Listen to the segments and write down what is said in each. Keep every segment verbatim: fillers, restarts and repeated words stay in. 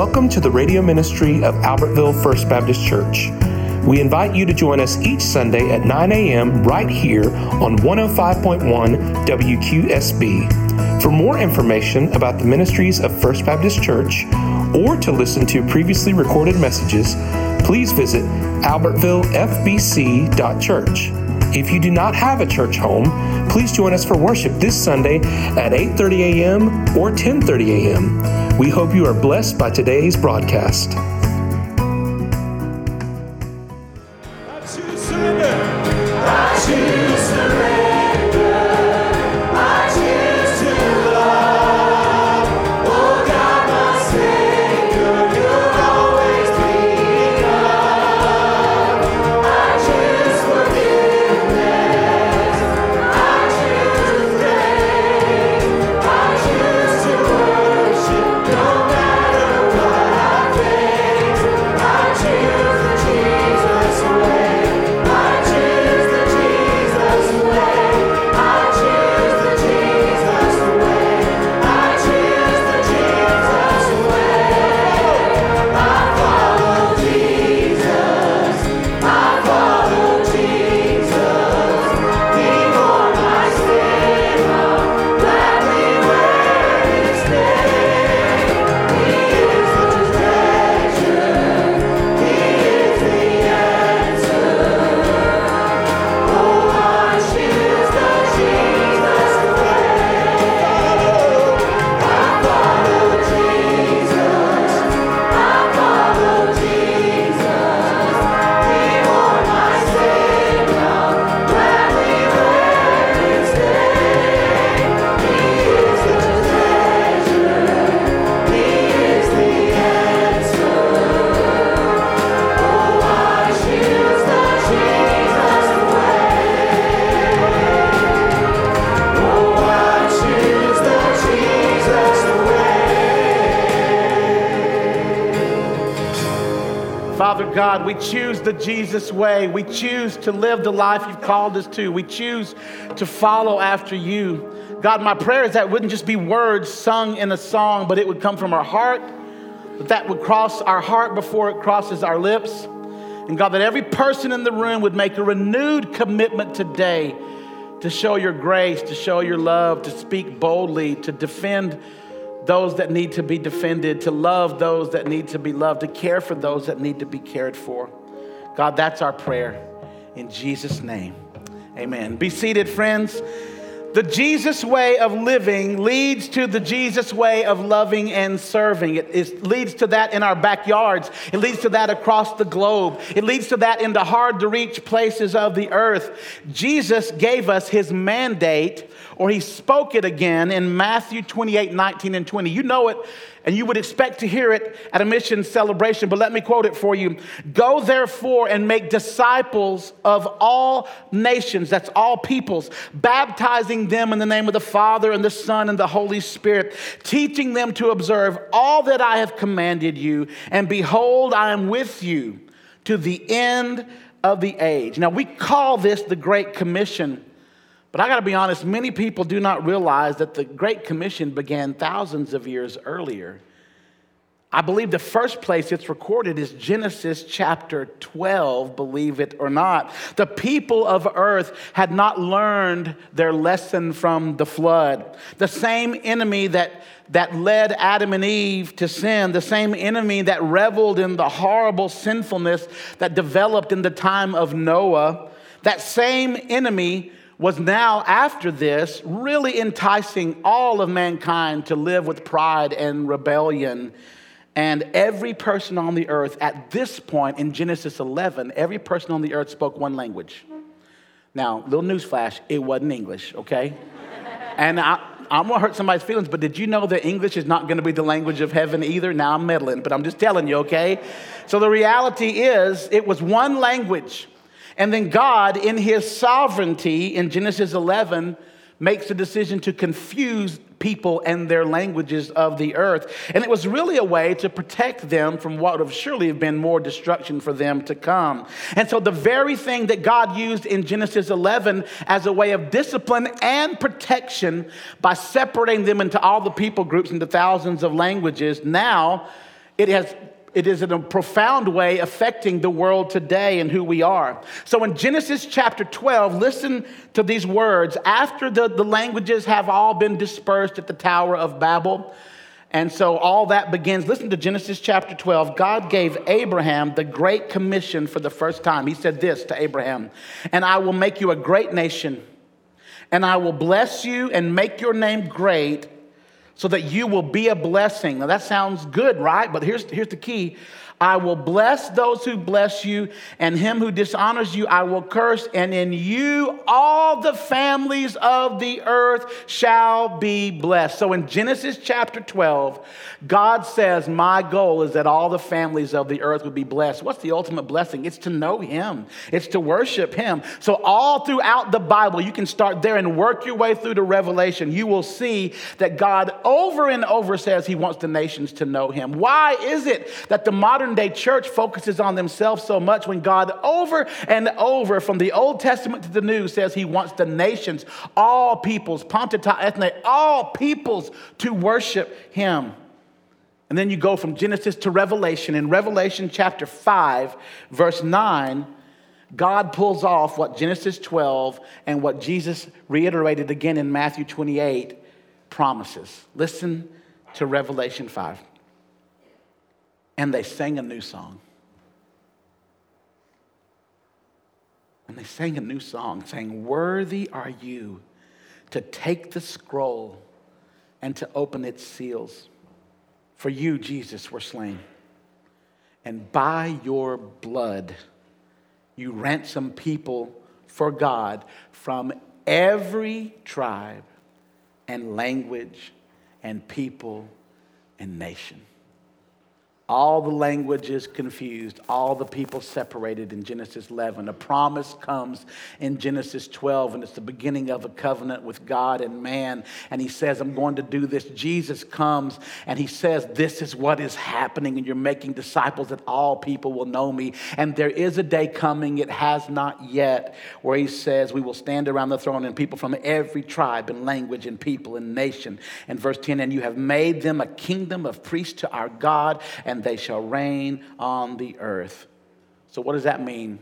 Welcome to the radio ministry of Albertville First Baptist Church. We invite you to join us each Sunday at nine a.m. right here on one oh five point one W Q S B. For more information about the ministries of First Baptist Church or to listen to previously recorded messages, please visit albertville f b c dot church. If you do not have a church home, please join us for worship this Sunday at eight thirty a.m. or ten thirty a.m. We hope you are blessed by today's broadcast. I choose surrender. I choose surrender. I choose to love. Oh God, my Savior, you'll always be enough. I choose forgiveness. I choose grace. I choose to worship no matter what I face. I choose the Jesus way. I choose the Jesus way. I choose the Jesus way. I choose the Jesus way. I follow Jesus. I follow Jesus. He bore my sin. I'll gladly wear his name. He is the treasure. He is the answer. Oh, I choose the Jesus way. I follow Jesus. I follow Jesus. He bore my sin. I'll gladly wear his name. He is the treasure. He is the answer. Oh, I choose the Jesus way. Oh, I choose the Jesus way. Father God, we choose the Jesus way. We choose to live the life you've called us to. We choose to follow after you. God, my prayer is that it wouldn't just be words sung in a song, but it would come from our heart, that that would cross our heart before it crosses our lips. And God, that every person in the room would make a renewed commitment today to show your grace, to show your love, to speak boldly, to defend those that need to be defended, to love those that need to be loved, to care for those that need to be cared for. God, that's our prayer. In Jesus' name, amen. Be seated, friends. The Jesus way of living leads to the Jesus way of loving and serving. It is, leads to that in our backyards. It leads to that across the globe. It leads to that in the hard-to-reach places of the earth. Jesus gave us his mandate, or he spoke it again in Matthew twenty-eight, nineteen, and twenty. You know it, and you would expect to hear it at a mission celebration, but let me quote it for you. Go therefore and make disciples of all nations, that's all peoples, baptizing them in the name of the Father and the Son and the Holy Spirit, teaching them to observe all that I have commanded you, and behold, I am with you to the end of the age. Now, we call this the Great Commission. But I got to be honest, many people do not realize that the Great Commission began thousands of years earlier. I believe the first place it's recorded is Genesis chapter twelve, believe it or not. The people of earth had not learned their lesson from the flood. The same enemy that, that led Adam and Eve to sin, the same enemy that reveled in the horrible sinfulness that developed in the time of Noah, that same enemy was now, after this, really enticing all of mankind to live with pride and rebellion. And every person on the earth at this point in Genesis eleven, every person on the earth spoke one language. Now, little newsflash, it wasn't English, okay? And I, I'm gonna hurt somebody's feelings, but did you know that English is not gonna be the language of heaven either? Now I'm meddling, but I'm just telling you, okay? So the reality is, it was one language. And then God, in his sovereignty, in Genesis eleven, makes a decision to confuse people and their languages of the earth. And it was really a way to protect them from what would have surely have been more destruction for them to come. And so the very thing that God used in Genesis eleven as a way of discipline and protection by separating them into all the people groups into thousands of languages, now it has It is in a profound way affecting the world today and who we are. So in Genesis chapter twelve, listen to these words. After the, the languages have all been dispersed at the Tower of Babel, and so all that begins. Listen to Genesis chapter twelve. God gave Abraham the great commission for the first time. He said this to Abraham, "And I will make you a great nation, and I will bless you and make your name great, so that you will be a blessing." Now that sounds good, right? But here's, here's the key. "I will bless those who bless you, and him who dishonors you I will curse, and in you all the families of the earth shall be blessed." So in Genesis chapter twelve, God says, my goal is that all the families of the earth would be blessed. What's the ultimate blessing? It's to know him. It's to worship him. So all throughout the Bible, you can start there and work your way through to Revelation. You will see that God over and over says he wants the nations to know him. Why is it that the modern day church focuses on themselves so much when God over and over from the Old Testament to the New says he wants the nations, all peoples, Ponta ta ethne, all peoples to worship him? And then you go from Genesis to Revelation. In Revelation chapter five, verse nine, God pulls off what Genesis twelve and what Jesus reiterated again in Matthew twenty-eight promises. Listen to Revelation five. "And they sang a new song." And they sang a new song, saying, "Worthy are you to take the scroll and to open its seals. For you, Jesus, were slain. And by your blood, you ransom people for God from every tribe and language and people and nation." All the languages confused, all the people separated in Genesis eleven. A promise comes in Genesis twelve, and it's the beginning of a covenant with God and man. And he says, I'm going to do this. Jesus comes, and he says, this is what is happening, and you're making disciples that all people will know me. And there is a day coming, it has not yet, where he says, we will stand around the throne, and people from every tribe and language and people and nation. And verse ten, "And you have made them a kingdom of priests to our God, and they shall reign on the earth." So what does that mean?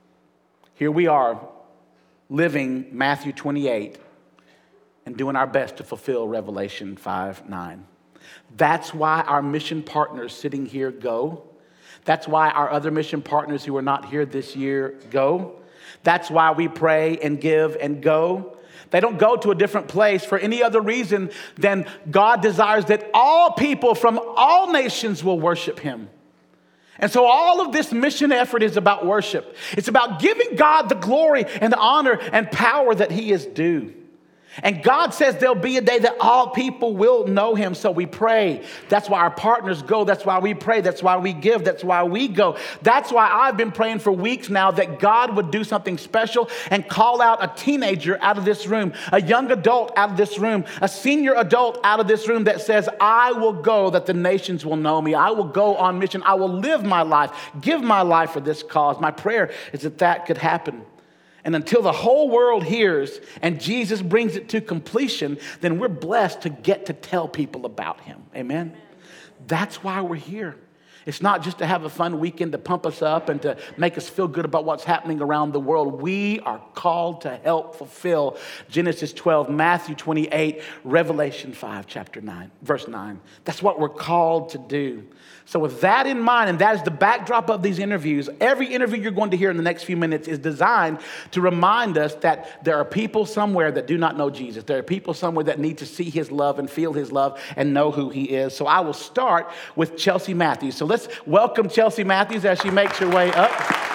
Here we are living Matthew twenty-eight and doing our best to fulfill Revelation five nine. That's why our mission partners sitting here go. That's why our other mission partners who are not here this year go. That's why we pray and give and go. They don't go to a different place for any other reason than God desires that all people from all nations will worship him. And so all of this mission effort is about worship. It's about giving God the glory and the honor and power that he is due. And God says there'll be a day that all people will know him. So we pray. That's why our partners go. That's why we pray. That's why we give. That's why we go. That's why I've been praying for weeks now that God would do something special and call out a teenager out of this room, a young adult out of this room, a senior adult out of this room that says, I will go that the nations will know me. I will go on mission. I will live my life, give my life for this cause. My prayer is that that could happen. And until the whole world hears and Jesus brings it to completion, then we're blessed to get to tell people about him. Amen? That's why we're here. It's not just to have a fun weekend to pump us up and to make us feel good about what's happening around the world. We are called to help fulfill Genesis twelve, Matthew twenty-eight, Revelation five, chapter nine, verse nine. That's what we're called to do. So with that in mind, and that is the backdrop of these interviews, every interview you're going to hear in the next few minutes is designed to remind us that there are people somewhere that do not know Jesus. There are people somewhere that need to see his love and feel his love and know who he is. So I will start with Chelsea Matthews. So let's welcome Chelsea Matthews as she makes her way up.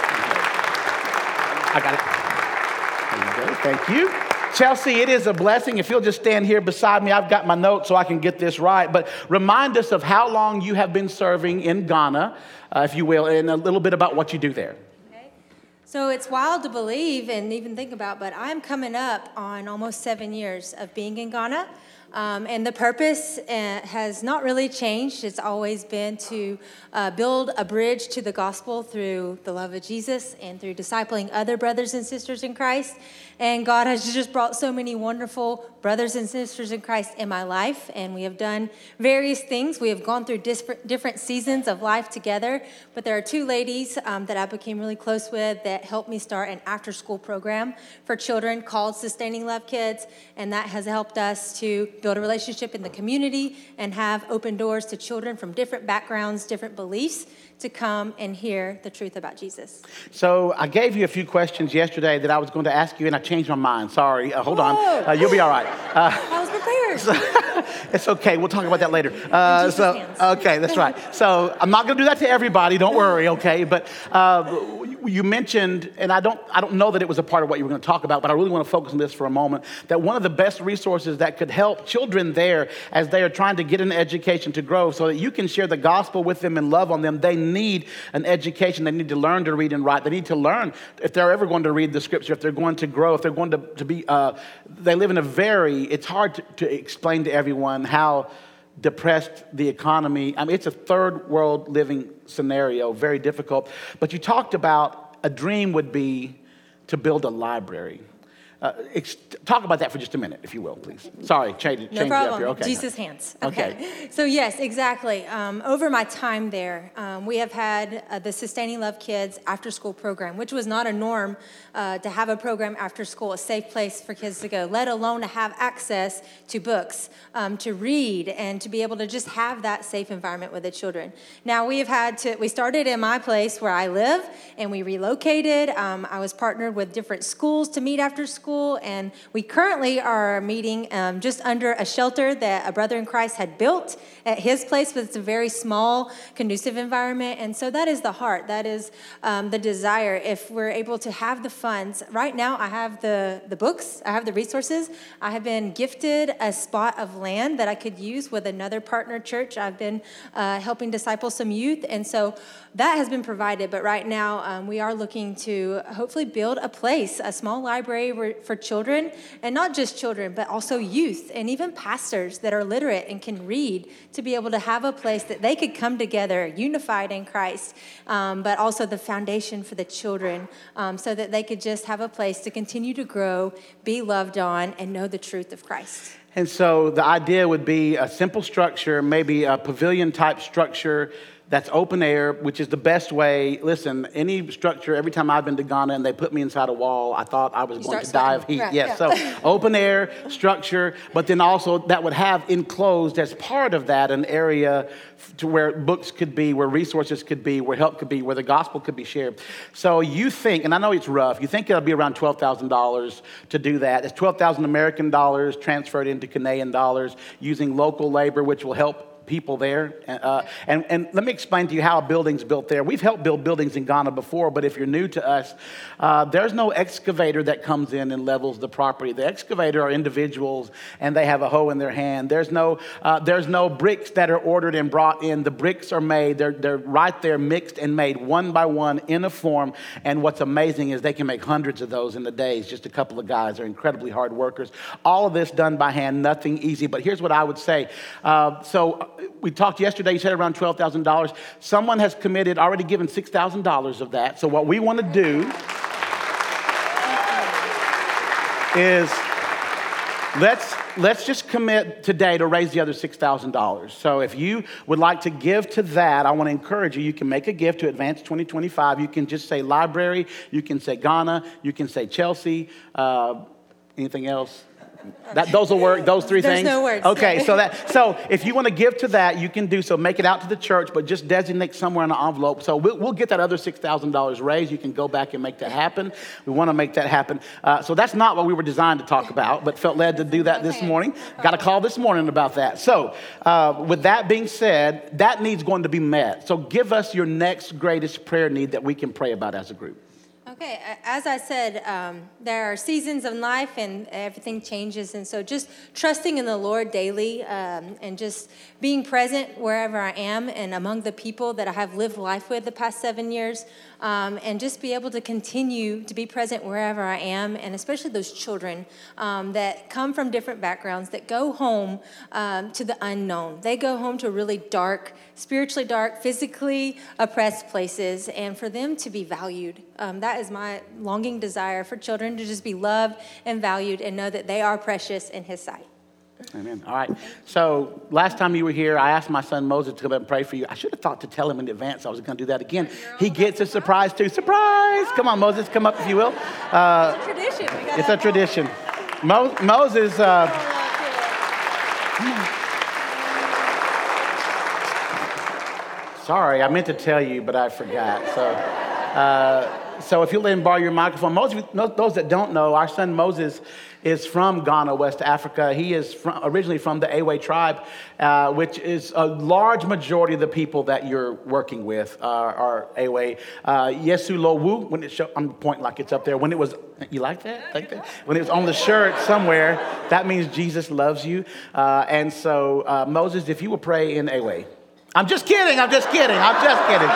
I got it. There you go. Thank you. Chelsea, it is a blessing. If you'll just stand here beside me, I've got my notes so I can get this right. But remind us of how long you have been serving in Ghana, uh, if you will, and a little bit about what you do there. Okay. So it's wild to believe and even think about, but I'm coming up on almost seven years of being in Ghana. Um, and the purpose uh, has not really changed. It's always been to uh, build a bridge to the gospel through the love of Jesus and through discipling other brothers and sisters in Christ. And God has just brought so many wonderful brothers and sisters in Christ in my life. And we have done various things. We have gone through different, different seasons of life together. But there are two ladies um, that I became really close with that helped me start an after-school program for children called Sustaining Love Kids. And that has helped us to build a relationship in the community and have open doors to children from different backgrounds, different beliefs, to come and hear the truth about Jesus. So I gave you a few questions yesterday that I was going to ask you, and I changed my mind. Sorry. Uh, hold on. Uh, you'll be all right. Uh, I was prepared. So, it's okay. We'll talk about that later. Uh, so hands. okay, that's right. So I'm not going to do that to everybody. Don't worry. Okay, but uh, you mentioned, and I don't, I don't know that it was a part of what you were going to talk about, but I really want to focus on this for a moment. That one of the best resources that could help children there as they are trying to get an education to grow, so that you can share the gospel with them and love on them. They need an education. They need to learn to read and write. They need to learn if they're ever going to read the scripture, if they're going to grow, if they're going to, to be, uh, they live in a very, it's hard to, to explain to everyone how depressed the economy. I mean, it's a third world living scenario, very difficult. But you talked about a dream would be to build a library. Uh, ex- talk about that for just a minute, if you will, please. Sorry, change, change No it up problem. here. Okay. Jesus' hands. Okay. Okay. So yes, exactly. Um, over my time there, um, we have had uh, the Sustaining Love Kids after school program, which was not a norm uh, to have a program after school, a safe place for kids to go, let alone to have access to books, um, to read, and to be able to just have that safe environment with the children. Now we have had to, we started in my place where I live, and we relocated. Um, I was partnered with different schools to meet after school. And we currently are meeting um, just under a shelter that a brother in Christ had built at his place, but it's a very small, conducive environment. And so that is the heart. That is um, the desire. If we're able to have the funds. Right now, I have the, the books. I have the resources. I have been gifted a spot of land that I could use with another partner church. I've been uh, helping disciple some youth. And so that has been provided. But right now, um, we are looking to hopefully build a place, a small library where for children, and not just children, but also youth and even pastors that are literate and can read, to be able to have a place that they could come together unified in Christ, um, but also the foundation for the children, um, so that they could just have a place to continue to grow, be loved on, and know the truth of Christ. And so the idea would be a simple structure, maybe a pavilion type structure that's open air, which is the best way. Listen, any structure, every time I've been to Ghana and they put me inside a wall, I thought I was You going to start die of sweating. heat. Right, Yes, yeah. so open air structure, but then also that would have enclosed as part of that an area to where books could be, where resources could be, where help could be, where the gospel could be shared. So you think, and I know it's rough, you think it'll be around twelve thousand dollars to do that. It's twelve thousand American dollars transferred into Canadian dollars using local labor, which will help people there. Uh, and, and let me explain to you how a building's built there. We've helped build buildings in Ghana before, but if you're new to us, uh, there's no excavator that comes in and levels the property. The excavator are individuals, and they have a hoe in their hand. There's no uh, there's no bricks that are ordered and brought in. The bricks are made. They're, they're right there, mixed and made one by one in a form. And what's amazing is they can make hundreds of those in a day. It's just a couple of guys. They're incredibly hard workers. All of this done by hand, nothing easy. But here's what I would say. Uh, so we talked yesterday, you said around twelve thousand dollars. Someone has committed, already given six thousand dollars of that. So what we want to do is let's, let's just commit today to raise the other six thousand dollars. So if you would like to give to that, I want to encourage you. You can make a gift to Advance twenty twenty-five. You can just say library. You can say Ghana. You can say Chelsea. Uh, anything else? That, those will work, those three There's things? no words. Okay, so that so if you want to give to that, you can do so. Make it out to the church, but just designate somewhere in an envelope. So we'll, we'll get that other six thousand dollars raised. You can go back and make that happen. We want to make that happen. Uh, so that's not what we were designed to talk about, but felt led to do that this morning. Got a call this morning about that. So uh, with that being said, that need's going to be met. So give us your next greatest prayer need that we can pray about as a group. Okay, a- as I said, um, there are seasons in life and everything changes. And so just trusting in the Lord daily um, and just being present wherever I am and among the people that I have lived life with the past seven years. Um, and just be able to continue to be present wherever I am, and especially those children um, that come from different backgrounds that go home um, to the unknown. They go home to really dark, spiritually dark, physically oppressed places, and for them to be valued. Um, that is my longing desire for children to just be loved and valued and know that they are precious in His sight. Amen. All right. So last time you were here, I asked my son Moses to come up and pray for you. I should have thought to tell him in advance I was going to do that again. He gets a surprise too. Surprise! Come on, Moses, come up if you will. Uh, It's a tradition. We gotta- it's a tradition. Mo- Moses. Uh, sorry, I meant to tell you, but I forgot. So. Uh, So if you'll let him borrow your microphone. Most of you, those that don't know, our son Moses is from Ghana, West Africa. He is from, originally from the Ewe tribe, uh, which is a large majority of the people that you're working with are, are Ewe. Uh, Yesu Lowu, when it show, I'm pointing like it's up there. When it was, you like that? Like that? When it was on the shirt somewhere, that means Jesus loves you. Uh, and so uh, Moses, if you will pray in Ewe. I'm just kidding. I'm just kidding. I'm just kidding.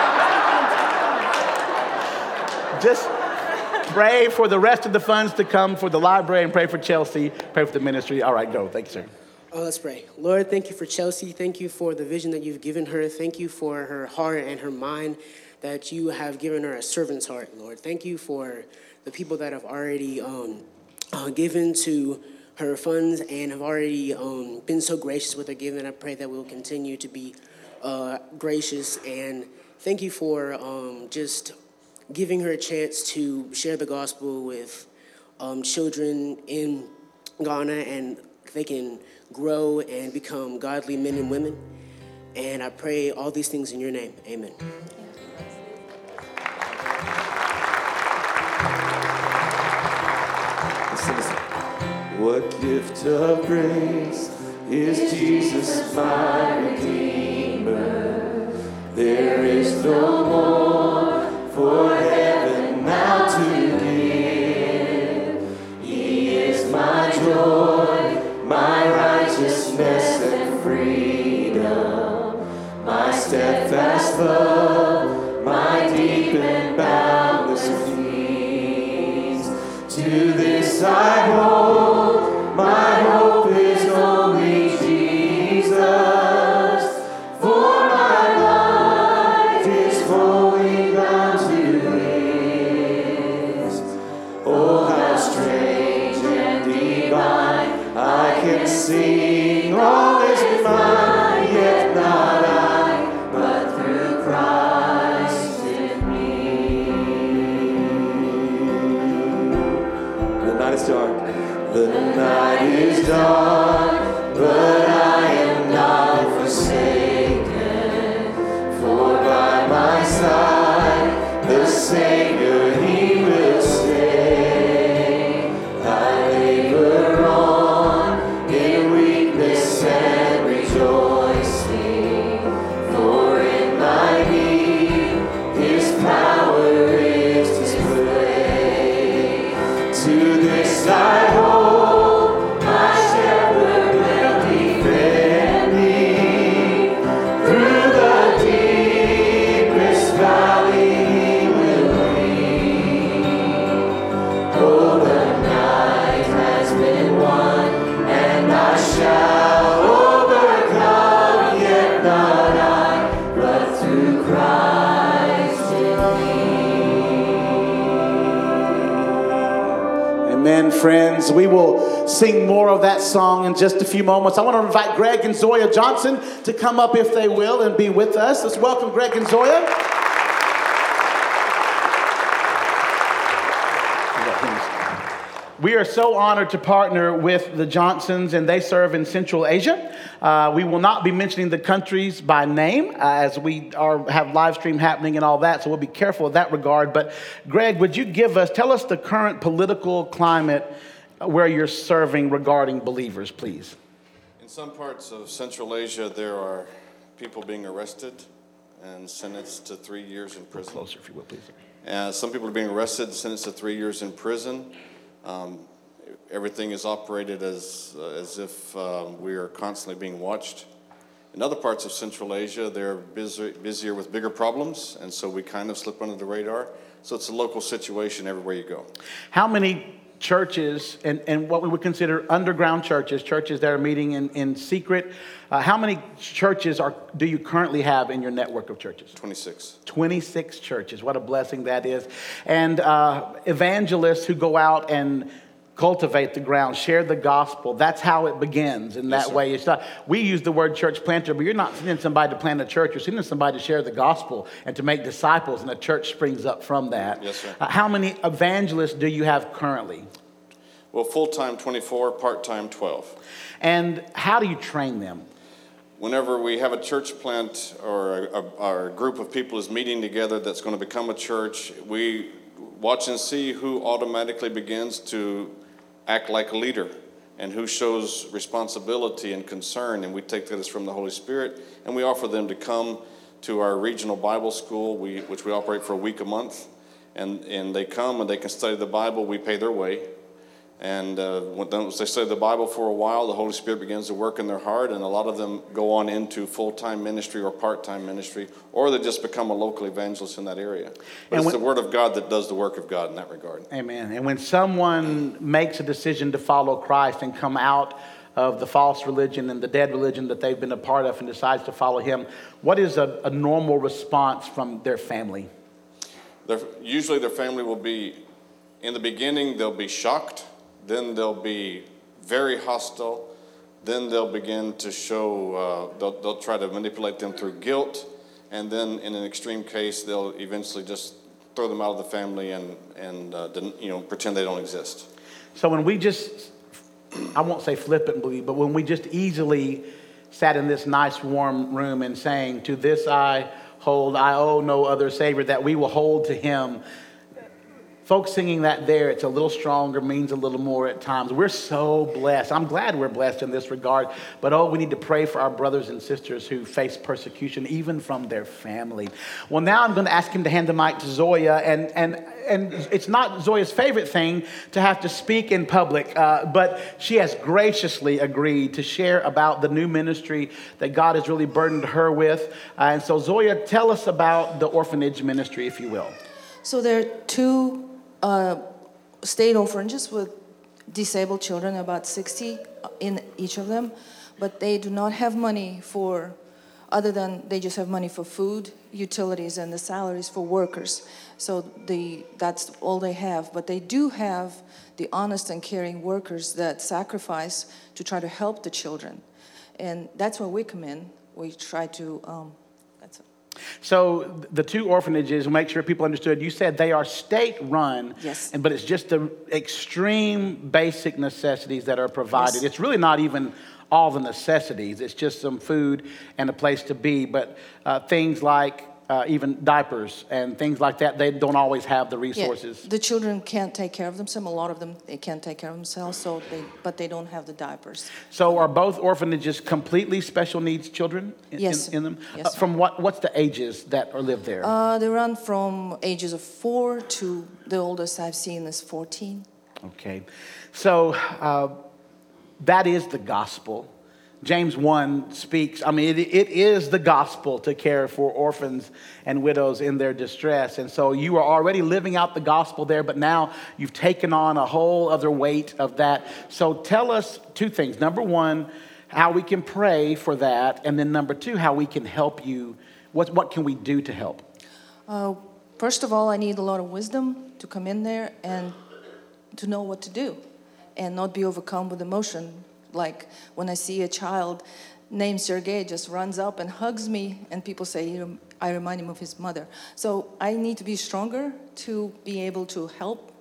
Just pray for the rest of the funds to come for the library and pray for Chelsea, pray for the ministry. All right, go. Thank you, sir. Oh, let's pray. Lord, thank you for Chelsea. Thank you for the vision that you've given her. Thank you for her heart and her mind, that you have given her a servant's heart, Lord. Thank you for the people that have already um, uh, given to her funds and have already um, been so gracious with her giving. I pray that we'll continue to be uh, gracious. And thank you for um, just giving her a chance to share the gospel with um, children in Ghana, and they can grow and become godly men and women. And I pray all these things in your name. Amen. Listen, listen. What gift of grace is Jesus my Redeemer? There is no more for heaven now to give. He is my joy, my righteousness and freedom, my steadfast love, my deep and boundless peace. To this I hold, my hope is only Jesus, for my life is flowing down to His. Oh, how strange and divine, I can sing, all is mine, yet not I, but through Christ in me. The night is dark, the night is dark, but I am not forsaken, for by my side the Savior, He will stay. I labor on in weakness and rejoicing, for in my need His power is displayed. To this I hold, my shepherd will defend me. Through the deepest valley He will lead. Oh, the night has been won, and I shall overcome, yet not I, but through Christ in me. Amen, friends. We will sing more of that song in just a few moments. I want to invite Greg and Zoya Johnson to come up if they will and be with us. Let's welcome Greg and Zoya. We are so honored to partner with the Johnsons, and they serve in Central Asia. Uh, we will not be mentioning the countries by name uh, as we are have live stream happening and all that, so we'll be careful in that regard. But Greg, would you give us, tell us the current political climate where you're serving regarding believers, please? In some parts of Central Asia, there are people being arrested and sentenced to three years in prison. Closer, if you will, please. Uh, some people are being arrested, sentenced to three years in prison. Um, everything is operated as, uh, as if um, we are constantly being watched. In other parts of Central Asia, they're busy, busier with bigger problems, and so we kind of slip under the radar. So it's a local situation everywhere you go. How many churches and, and what we would consider underground churches, churches that are meeting in, in secret, uh, how many churches are do you currently have in your network of churches? twenty-six. twenty-six churches. What a blessing that is. And uh, evangelists who go out and cultivate the ground, share the gospel. That's how it begins in that Yes, way. It's not, we use the word church planter, but you're not sending somebody to plant a church. You're sending somebody to share the gospel and to make disciples, and a church springs up from that. Yes, sir. Uh, how many evangelists do you have currently? Well, full-time twenty-four, part-time twelve. And how do you train them? Whenever we have a church plant or a, a, or a group of people is meeting together that's going to become a church, we watch and see who automatically begins to act like a leader and who shows responsibility and concern, and we take that as from the Holy Spirit, and we offer them to come to our regional Bible school, we, which we operate for a week a month, and, and they come and they can study the Bible. We pay their way. And uh, once they study the Bible for a while, the Holy Spirit begins to work in their heart, and a lot of them go on into full-time ministry or part-time ministry, or they just become a local evangelist in that area. But And it's when- the Word of God that does the work of God in that regard. Amen. And when someone makes a decision to follow Christ and come out of the false religion and the dead religion that they've been a part of and decides to follow him, what is a, a normal response from their family? Their, usually their family will be, in the beginning, they'll be shocked. Then they'll be very hostile. Then they'll begin to show, uh, they'll, they'll try to manipulate them through guilt. And then in an extreme case, they'll eventually just throw them out of the family and, and uh, you know, pretend they don't exist. So when we just, I won't say flippantly, but when we just easily sat in this nice warm room and saying, to this I hold, I owe no other Savior, that we will hold to him. Folks singing that there, it's a little stronger, means a little more at times. We're so blessed. I'm glad we're blessed in this regard. But oh, we need to pray for our brothers and sisters who face persecution, even from their family. Well, now I'm going to ask him to hand the mic to Zoya. And, and, and it's not Zoya's favorite thing to have to speak in public, uh, but she has graciously agreed to share about the new ministry that God has really burdened her with. Uh, and so, Zoya, tell us about the orphanage ministry, if you will. So there are two Uh, state orphanages with disabled children, about sixty in each of them, but they do not have money for, other than they just have money for food, utilities, and the salaries for workers. So the that's all they have, but they do have the honest and caring workers that sacrifice to try to help the children. And that's where we come in. We try to, um, that's it. So the two orphanages, make sure people understood, you said they are state-run, Yes. and but it's just the extreme basic necessities that are provided. Yes. It's really not even all the necessities. It's just some food and a place to be. But uh, things like uh, even diapers and things like that, they don't always have the resources. Yeah, the children can't take care of themselves. A lot of them, they can't take care of themselves, so they, but they don't have the diapers. So are both orphanages completely special needs children in, Yes. in, in them? Yes, Uh, sir. from what, what's the ages that are live there? Uh, they run from ages of four to the oldest I've seen is fourteen. Okay, so uh, that is the gospel. James one speaks, I mean, it, it is the gospel to care for orphans and widows in their distress. And so you are already living out the gospel there, but now you've taken on a whole other weight of that. So tell us two things. Number one, how we can pray for that. And then number two, how we can help you. What, what can we do to help? Uh, first of all, I need a lot of wisdom to come in there and to know what to do and not be overcome with emotion. Like when I see a child named Sergei just runs up and hugs me, and people say, you know, I remind him of his mother. So I need to be stronger to be able to help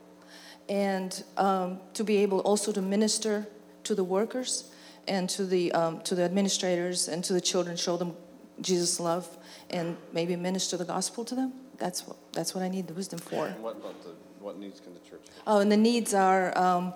and um, to be able also to minister to the workers and to the um, to the administrators and to the children, show them Jesus' love and maybe minister the gospel to them. That's what that's what I need the wisdom for. And what about the, what needs can the church have? Oh, and the needs are um,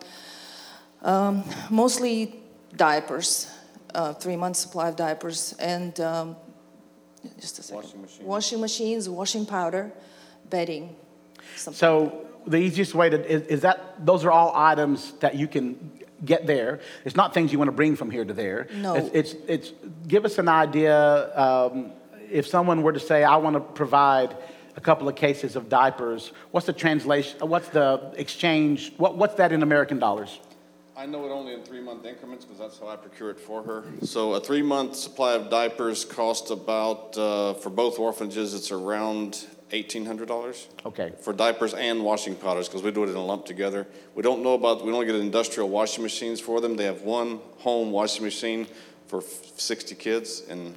um, mostly diapers, uh, three months supply of diapers, and um, just a second. Washing machine. Washing machines, washing powder, bedding. Something. So the easiest way to, is, is that, those are all items that you can get there. It's not things you want to bring from here to there. No. It's, it's, it's give us an idea, um, if someone were to say, I want to provide a couple of cases of diapers, what's the translation, what's the exchange, what, what's that in American dollars? I know it only in three-month increments because that's how I procure it for her. So a three-month supply of diapers costs about, uh, for both orphanages, it's around eighteen hundred dollars. Okay. For diapers and washing powders, because we do it in a lump together. We don't know about, we don't get industrial washing machines for them. They have one home washing machine for sixty kids. And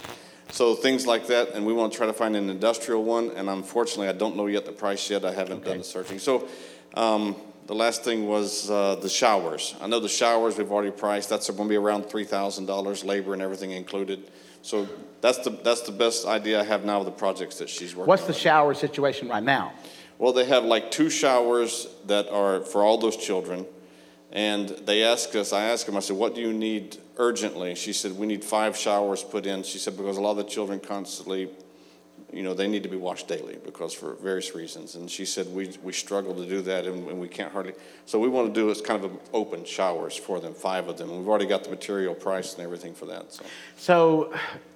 so things like that, and we want to try to find an industrial one. And unfortunately, I don't know yet the price yet. I haven't Okay. done the searching. So um, the last thing was uh, the showers. I know the showers we've already priced. That's going to be around three thousand dollars, labor and everything included. So that's the that's the best idea I have now of the projects that she's working What's on. the shower situation right now? Well, they have like two showers that are for all those children. And they asked us, I asked them, I said, what do you need urgently? She said, we need five showers put in. She said, because a lot of the children constantly, you know, they need to be washed daily because for various reasons. And she said, we we struggle to do that and, and we can't hardly. So we want to do is kind of open showers for them, five of them. And we've already got the material price and everything for that. So, So,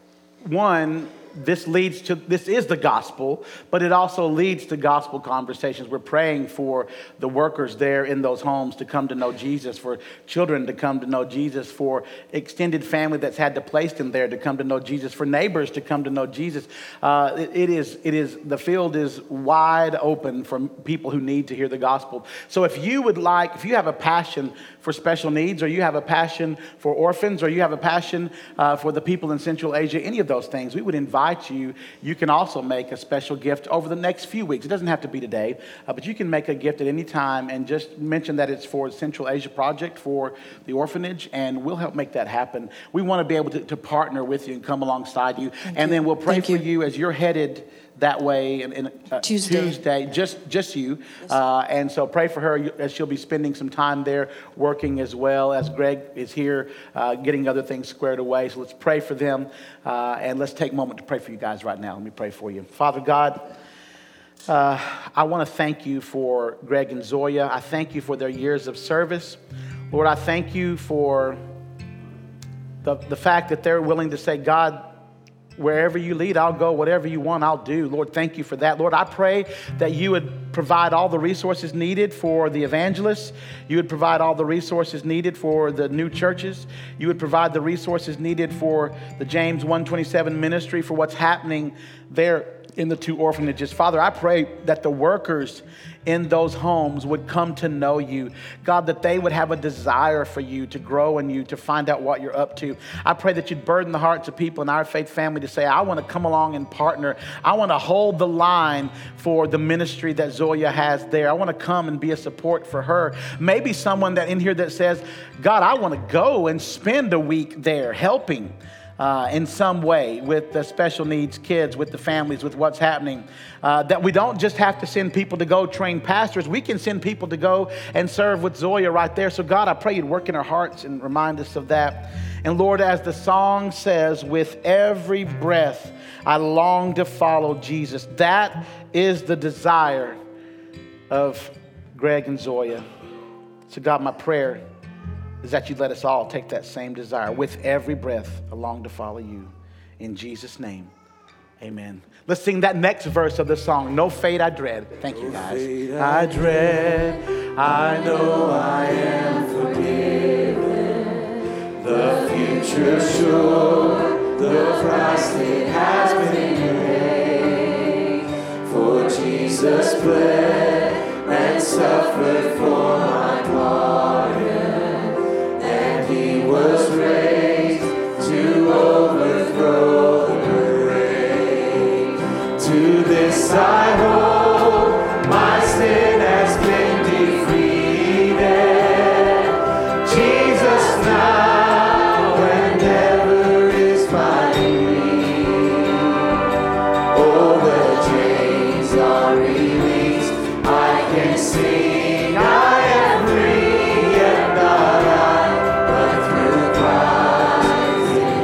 one, this leads to, this is the gospel, but it also leads to gospel conversations. We're praying for the workers there in those homes to come to know Jesus, for children to come to know Jesus, for extended family that's had to place them there to come to know Jesus, for neighbors to come to know Jesus. Uh, it, it is, it is, the field is wide open for people who need to hear the gospel. So if you would like, if you have a passion for special needs, or you have a passion for orphans, or you have a passion uh, for the people in Central Asia, any of those things, we would invite you. You can also make a special gift over the next few weeks. It doesn't have to be today, uh, but you can make a gift at any time and just mention that it's for the Central Asia Project, for the orphanage, and we'll help make that happen. We want to be able to, to partner with you and come alongside you, Thank and you. then we'll pray Thank for you. you as you're headed that way in, in uh, Tuesday. Tuesday, just just you. Uh, and so pray for her as she'll be spending some time there working as well as Greg is here uh, getting other things squared away. So let's pray for them uh, and let's take a moment to pray for you guys right now. Let me pray for you. Father God, uh, I want to thank you for Greg and Zoya. I thank you for their years of service. Lord, I thank you for the, the fact that they're willing to say, God, wherever you lead, I'll go. Whatever you want, I'll do. Lord, thank you for that. Lord, I pray that you would provide all the resources needed for the evangelists. You would provide all the resources needed for the new churches. You would provide the resources needed for the James one twenty-seven ministry, for what's happening there in the two orphanages. Father, I pray that the workers in those homes would come to know you. God, that they would have a desire for you, to grow in you, to find out what you're up to. I pray that you'd burden the hearts of people in our faith family to say, I want to come along and partner. I want to hold the line for the ministry that Zoya has there. I want to come and be a support for her. Maybe someone that in here that says, God, I want to go and spend a week there helping Uh, in some way with the special needs kids, with the families, with what's happening. Uh, that we don't just have to send people to go train pastors. We can send people to go and serve with Zoya right there. So God, I pray you'd work in our hearts and remind us of that. And Lord, as the song says, with every breath, I long to follow Jesus. That is the desire of Greg and Zoya. So God, my prayer is that you let us all take that same desire with every breath, I long to follow you. In Jesus' name, amen. Let's sing that next verse of the song, No Fate I Dread. Thank you, guys. No fate I dread, I know I am forgiven. The future sure, the price it has been paid. For Jesus bled and suffered for my pardon. He was raised to overthrow the grave. To this I hold, my sin has been defeated. Jesus now and ever is my need. Oh, the chains are released, I can sing, I am free and not I.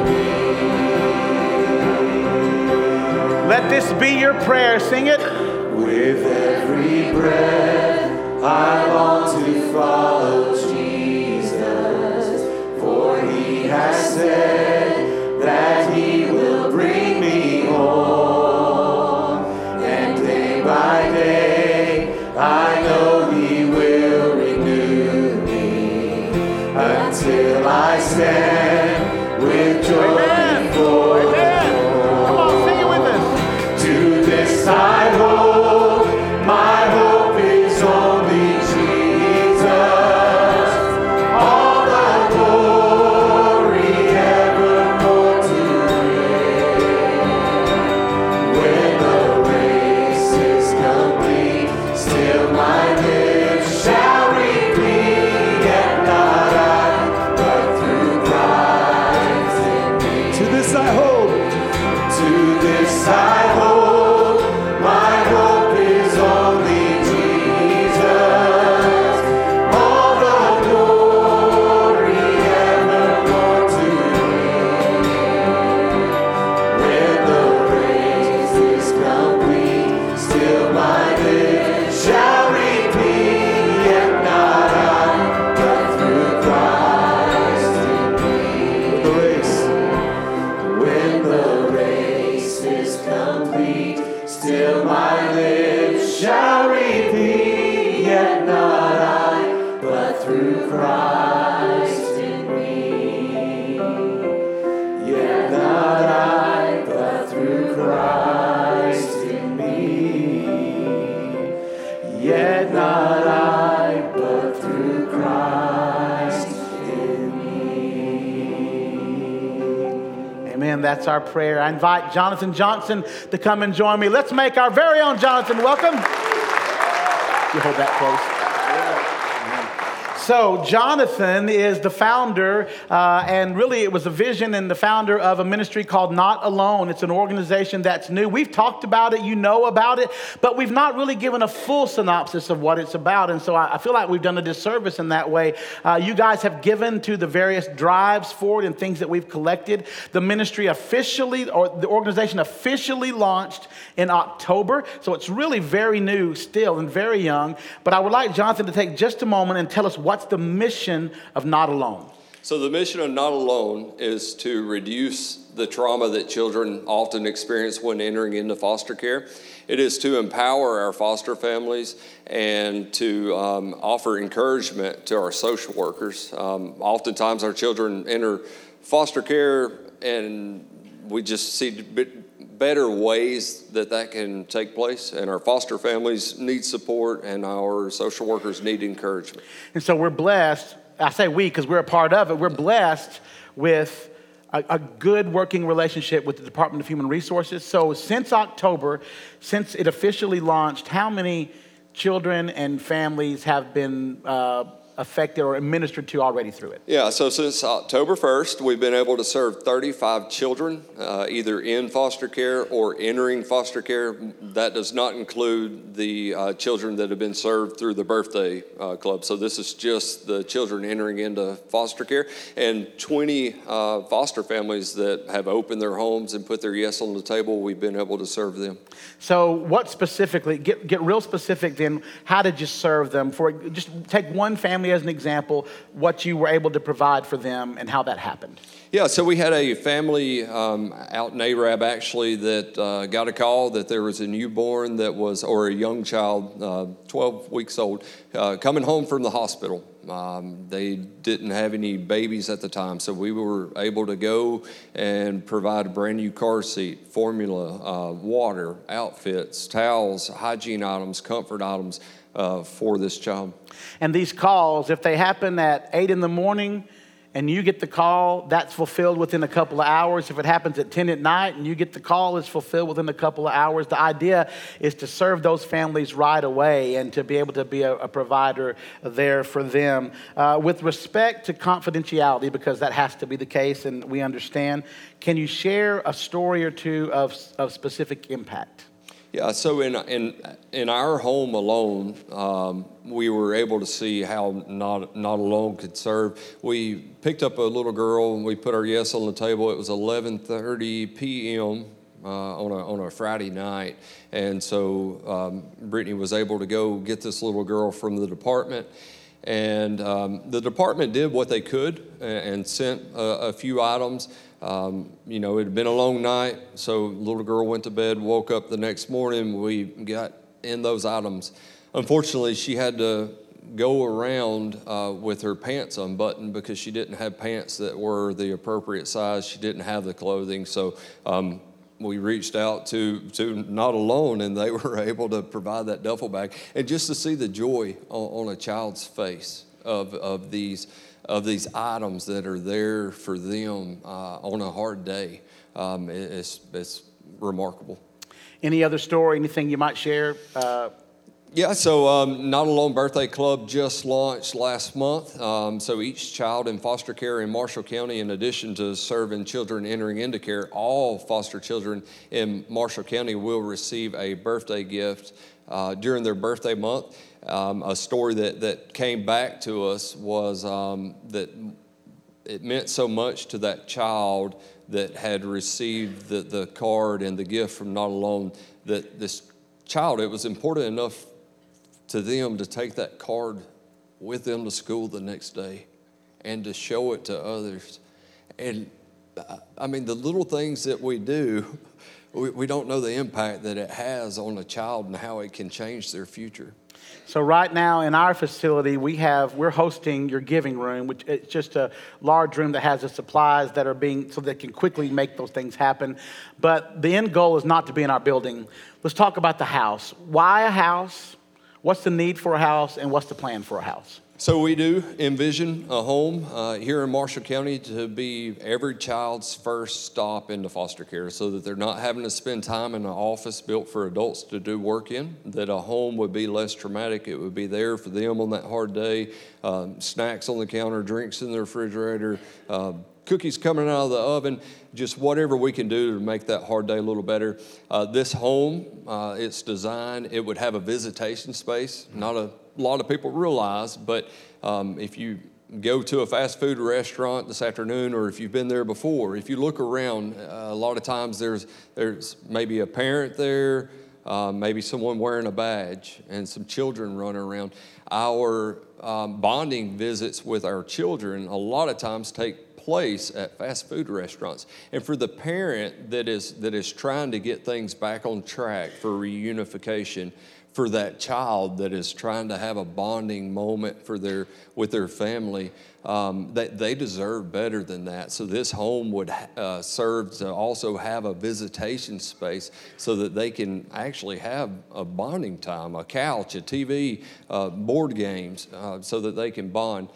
Let this be your prayer. Sing it. With every breath, I long to follow Jesus, for he has said that he will bring me home. And day by day, I know he will renew me until I stand with joy. Amen. Before Amen. Come on, sing it with us. to this I hold, my hope is only Jesus. All the glory evermore to him. When the race is complete, still my lips shall repeat, yet not I, but through Christ in me. To this I hold, to this I hold, my hope is only Jesus. All the glory evermore to him. When the race is complete, still my lips shall repeat, yet not I, but through Christ in me. The race. When the race is complete, still my lips shall repeat, yet not I, but through Christ in me. Yet not I, but through Christ in me. Yet not I, but through Christ in me. Amen. That's our prayer. I invite Jonathan Johnson to come and join me. Let's make our very own Jonathan welcome. You hold that close. So Jonathan is the founder, uh, and really it was a vision and the founder of a ministry called Not Alone. It's an organization that's new. We've talked about it, you know about it, but we've not really given a full synopsis of what it's about. And so I, I feel like we've done a disservice in that way. Uh, you guys have given to the various drives for it and things that we've collected. The ministry officially, or the organization officially launched in October. So it's really very new still and very young. But I would like Jonathan to take just a moment and tell us what's the mission of Not Alone. So the mission of Not Alone is to reduce the trauma that children often experience when entering into foster care. It is to empower our foster families and to um, offer encouragement to our social workers. Um, oftentimes our children enter foster care and we just see better ways that that can take place, and our foster families need support and our social workers need encouragement. And so we're blessed, I say we because we're a part of it, we're blessed with a, a good working relationship with the Department of Human Resources. So since October, since it officially launched, how many children and families have been uh, affected or administered to already through it? Yeah, so since October first, we've been able to serve thirty-five children, uh, either in foster care or entering foster care. That does not include the uh, children that have been served through the birthday uh, club. So this is just the children entering into foster care, and twenty uh, foster families that have opened their homes and put their yes on the table. We've been able to serve them. So what specifically, get, get real specific then, how did you serve them? For just take one family as an example, what you were able to provide for them and how that happened. Yeah, so we had a family um, out in Arab actually that uh, got a call that there was a newborn that was, or a young child, uh, twelve weeks old, uh, coming home from the hospital. Um, they didn't have any babies at the time, so we were able to go and provide a brand new car seat, formula, uh, water, outfits, towels, hygiene items, comfort items uh, for this child. And these calls, if they happen at eight in the morning and you get the call, that's fulfilled within a couple of hours. If it happens at ten at night and you get the call, it's fulfilled within a couple of hours. The idea is to serve those families right away and to be able to be a, a provider there for them. Uh, with respect to confidentiality, because that has to be the case and we understand, can you share a story or two of, of specific impact? Yeah, so in in in our home alone, um, we were able to see how Not Not Alone could serve. We picked up a little girl and we put our yes on the table. It was eleven thirty p.m. uh, on, a, on a Friday night. And so um, Brittany was able to go get this little girl from the department. And um, the department did what they could and, and sent a, a few items. Um, you know, it had been a long night, so the little girl went to bed, woke up the next morning. We got in those items. Unfortunately, she had to go around uh, with her pants unbuttoned because she didn't have pants that were the appropriate size. She didn't have the clothing. So um, we reached out to, to Not Alone, and they were able to provide that duffel bag. And just to see the joy on, on a child's face of, of these of these items that are there for them uh, on a hard day, um, it, it's, it's remarkable. Any other story, anything you might share? Uh, Yeah, so um, Not Alone Birthday Club just launched last month. Um, so each child in foster care in Marshall County, in addition to serving children entering into care, all foster children in Marshall County will receive a birthday gift uh, during their birthday month. Um, a story that, that came back to us was um, that it meant so much to that child that had received the, the card and the gift from Not Alone that this child, it was important enough to them to take that card with them to school the next day and to show it to others. And I mean, the little things that we do, we, we don't know the impact that it has on a child and how it can change their future. So right now in our facility, we have, we're hosting your giving room, which it's just a large room that has the supplies that are being, so they can quickly make those things happen. But the end goal is not to be in our building. Let's talk about the house. Why a house? What's the need for a house, and what's the plan for a house? So we do envision a home uh, here in Marshall County to be every child's first stop into foster care, so that they're not having to spend time in an office built for adults to do work in, that a home would be less traumatic. It would be there for them on that hard day, um, snacks on the counter, drinks in the refrigerator, uh, cookies coming out of the oven, just whatever we can do to make that hard day a little better. Uh, this home, uh, it's designed, it would have a visitation space. Not a lot of people realize, but um, if you go to a fast food restaurant this afternoon, or if you've been there before, if you look around, uh, a lot of times there's there's maybe a parent there, uh, maybe someone wearing a badge, and some children running around. Our um, bonding visits with our children a lot of times take place at fast food restaurants. And for the parent that is that is trying to get things back on track for reunification, for that child that is trying to have a bonding moment for their with their family, um, they, they deserve better than that. So this home would uh, serve to also have a visitation space so that they can actually have a bonding time, a couch, a T V, uh, board games, uh, so that they can bond.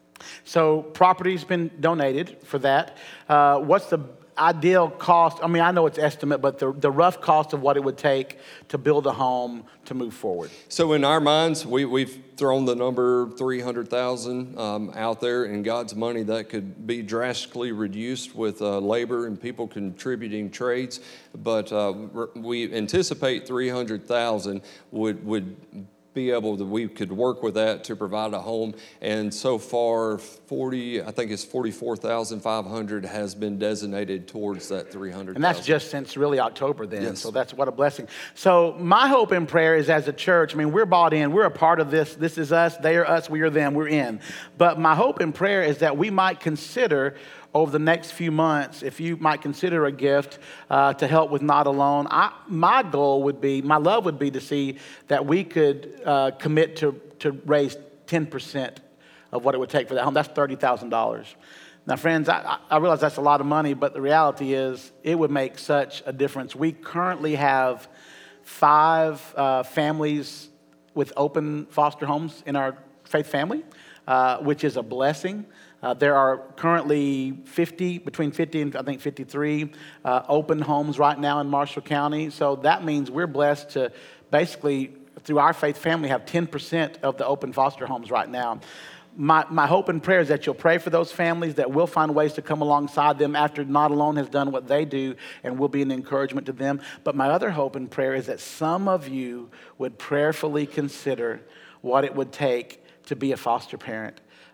So property's been donated for that. Uh, what's the ideal cost? I mean, I know it's estimate, but the, the rough cost of what it would take to build a home to move forward. So in our minds, we, we've thrown the number three hundred thousand dollars um, out there. In God's money, that could be drastically reduced with uh, labor and people contributing trades. But uh, we anticipate three hundred thousand dollars would would be able to, we could work with that to provide a home. And so far, forty, I think it's forty-four thousand five hundred has been designated towards that three hundred thousand. And that's just since really October then. Yes. So that's what a blessing. So my hope and prayer is, as a church, I mean, we're bought in. We're a part of this. This is us. They are us. We are them. We're in. But my hope and prayer is that we might consider over the next few months, if you might consider a gift uh, to help with Not Alone. I, my goal would be, my love would be to see that we could uh, commit to, to raise ten percent of what it would take for that home. That's thirty thousand dollars. Now, friends, I, I realize that's a lot of money, but the reality is it would make such a difference. We currently have five uh, families with open foster homes in our faith family, uh, which is a blessing. Uh, there are currently fifty, between fifty and I think fifty-three uh, open homes right now in Marshall County. So that means we're blessed to basically, through our faith family, have ten percent of the open foster homes right now. My, my hope and prayer is that you'll pray for those families, that we'll find ways to come alongside them after Not Alone has done what they do, and we'll be an encouragement to them. But my other hope and prayer is that some of you would prayerfully consider what it would take to be a foster parent.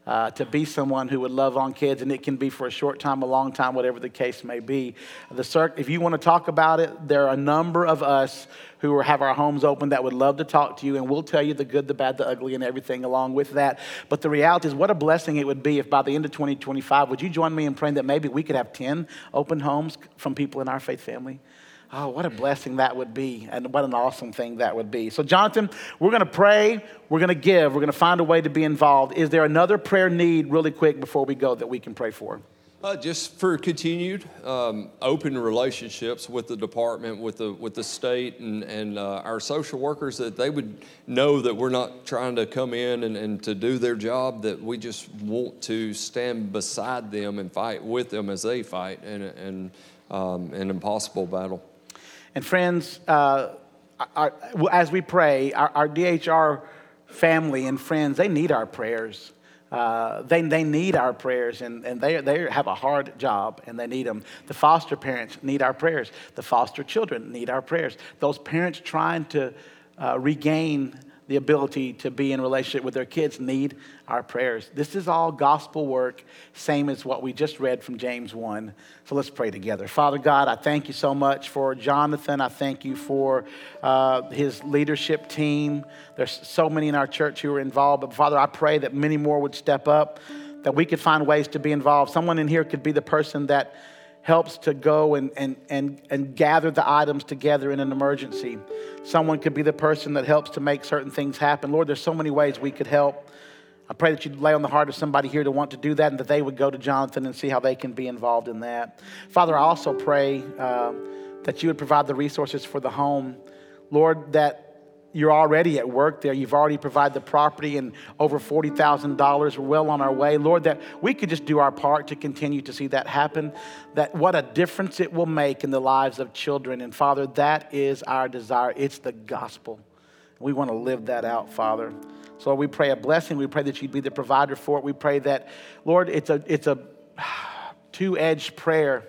uh, to be someone who would love on kids, and it can be for a short time, a long time, whatever the case may be. The circ- if you want to talk about it, there are a number of us who have our homes open that would love to talk to you, and we'll tell you the good, the bad, the ugly, and everything along with that. But the reality is, what a blessing it would be if by the end of twenty twenty-five, would you join me in praying that maybe we could have ten open homes from people in our faith family? Oh, what a blessing that would be, and what an awesome thing that would be. So, Jonathan, we're going to pray, we're going to give, we're going to find a way to be involved. Is there another prayer need, really quick, before we go, that we can pray for? Uh, just for continued um, open relationships with the department, with the with the state, and, and uh, our social workers, that they would know that we're not trying to come in and, and to do their job, that we just want to stand beside them and fight with them as they fight in, in um, an impossible battle. And friends, uh, our, as we pray, our, our D H R family and friends, they need our prayers. Uh, they they need our prayers, and, and they they have a hard job, and they need them. The foster parents need our prayers. The foster children need our prayers. Those parents trying to uh, regain the ability to be in relationship with their kids need our prayers. This is all gospel work, same as what we just read from James one. So let's pray together. Father God, I thank you so much for Jonathan. I thank you for uh, his leadership team. There's so many in our church who are involved. But Father, I pray that many more would step up, that we could find ways to be involved. Someone in here could be the person that helps to go and, and, and, and gather the items together in an emergency. Someone could be the person that helps to make certain things happen. Lord, there's so many ways we could help. I pray that you'd lay on the heart of somebody here to want to do that, and that they would go to Jonathan and see how they can be involved in that. Father, I also pray uh, that you would provide the resources for the home. Lord, that you're already at work there. You've already provided the property and over forty thousand dollars. We're well on our way. Lord, that we could just do our part to continue to see that happen. That what a difference it will make in the lives of children. And Father, that is our desire. It's the gospel. We want to live that out, Father. So we pray a blessing. We pray that you'd be the provider for it. We pray that, Lord, it's a, it's a two-edged prayer.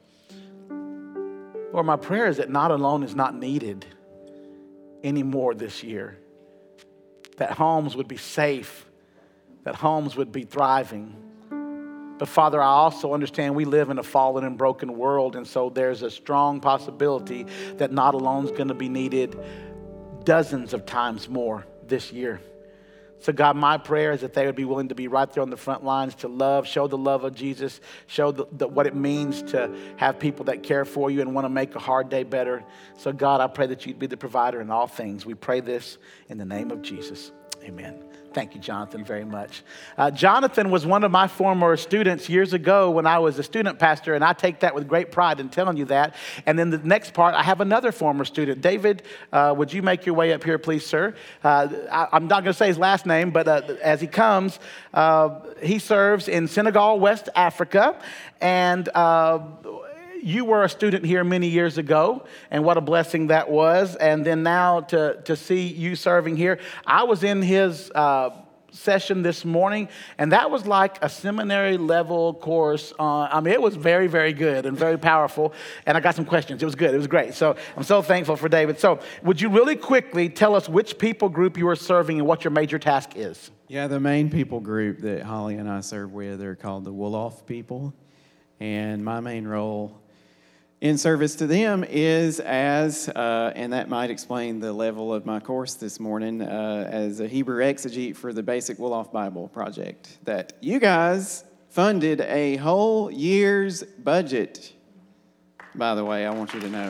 Lord, my prayer is that not alone is not needed anymore this year. That homes would be safe, that homes would be thriving. But Father, I also understand we live in a fallen and broken world, and so there's a strong possibility that not alone is going to be needed dozens of times more this year. So God, my prayer is that they would be willing to be right there on the front lines to love, show the love of Jesus, show the, the, what it means to have people that care for you and want to make a hard day better. So God, I pray that you'd be the provider in all things. We pray this in the name of Jesus. Amen. Thank you, Jonathan, very much. Uh, Jonathan was one of my former students years ago when I was a student pastor, and I take that with great pride in telling you that. And then the next part, I have another former student. David, uh, would you make your way up here, please, sir? Uh, I, I'm not going to say his last name, but uh, as he comes, uh, he serves in Senegal, West Africa, and uh, you were a student here many years ago, and what a blessing that was. And then now to, to see you serving here. I was in his uh, session this morning, and that was like a seminary level course. Uh, I mean, it was very, very good and very powerful. And I got some questions. It was good. It was great. So I'm so thankful for David. So would you really quickly tell us which people group you are serving and what your major task is? Yeah, the main people group that Holly and I serve with are called the Wolof people. And my main role in service to them is as, uh, and that might explain the level of my course this morning, uh, as a Hebrew exegete for the Basic Wolof Bible Project that you guys funded a whole year's budget. By the way, I want you to know.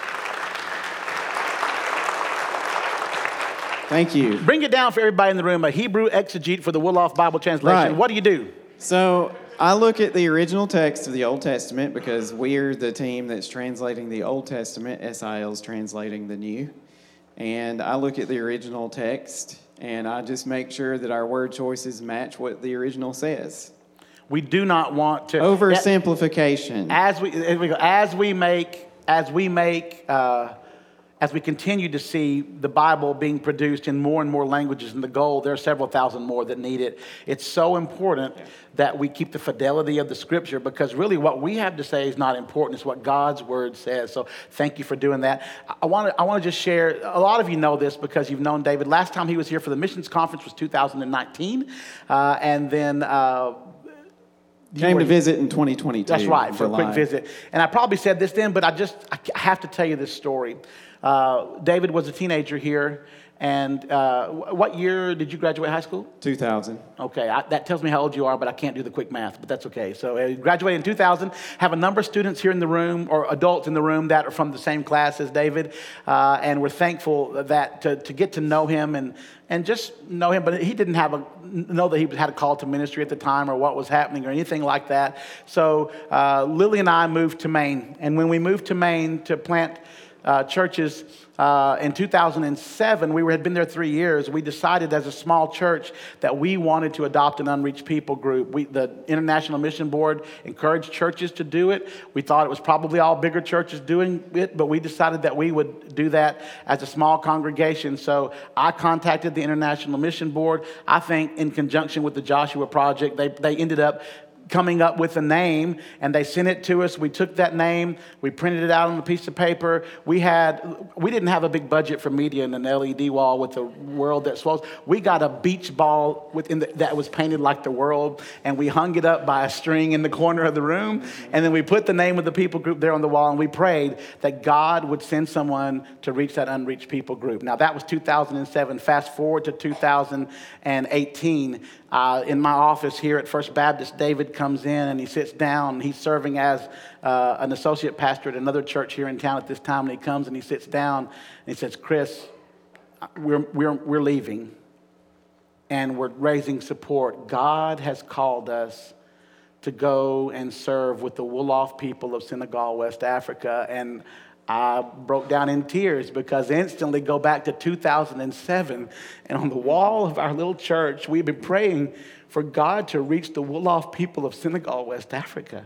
Thank you. Bring it down for everybody in the room, a Hebrew exegete for the Wolof Bible translation. Right. What do you do? So I look at the original text of the Old Testament because we're the team that's translating the Old Testament. S I L's translating the New. And I look at the original text, and I just make sure that our word choices match what the original says. We do not want to Oversimplification. As we as we go, as we make as we make uh, as we continue to see the Bible being produced in more and more languages, and the goal, there are several thousand more that need it. It's so important that we keep the fidelity of the Scripture, because really what we have to say is not important. It's what God's Word says. So thank you for doing that. I want to I want to just share, a lot of you know this because you've known David. Last time he was here for the missions conference was two thousand nineteen. Uh, and then... Uh, Came to visit in twenty twenty-two. That's right, for July. a quick visit. And I probably said this then, but I just I have to tell you this story. Uh, David was a teenager here, and uh, what year did you graduate high school? two thousand. Okay, I, that tells me how old you are, but I can't do the quick math, but that's okay. So uh, you graduated in two thousand, have a number of students here in the room, or adults in the room that are from the same class as David, uh, and we're thankful that to, to get to know him and and just know him, but he didn't have a, know that he had a call to ministry at the time or what was happening or anything like that. So uh, Lily and I moved to Maine, and when we moved to Maine to plant Uh, churches uh, in two thousand seven, we were, had been there three years. We decided as a small church that we wanted to adopt an unreached people group. We, the International Mission Board encouraged churches to do it. We thought it was probably all bigger churches doing it, but we decided that we would do that as a small congregation. So I contacted the International Mission Board. I think in conjunction with the Joshua Project, they, they ended up coming up with a name, and they sent it to us. We took that name, we printed it out on a piece of paper. We had, we didn't have a big budget for media and an L E D wall with the world that swells. We got a beach ball within the, that was painted like the world, and we hung it up by a string in the corner of the room, and then we put the name of the people group there on the wall, and we prayed that God would send someone to reach that unreached people group. Now, that was two thousand seven. Fast forward to two thousand eighteen. Uh, in my office here at First Baptist, David comes in and he sits down. He's serving as uh, an associate pastor at another church here in town at this time. And he comes and he sits down and he says, "Chris, we're, we're, we're leaving and we're raising support. God has called us to go and serve with the Wolof people of Senegal, West Africa." And I broke down in tears because instantly go back to two thousand seven, and on the wall of our little church, we've been praying for God to reach the Wolof people of Senegal, West Africa.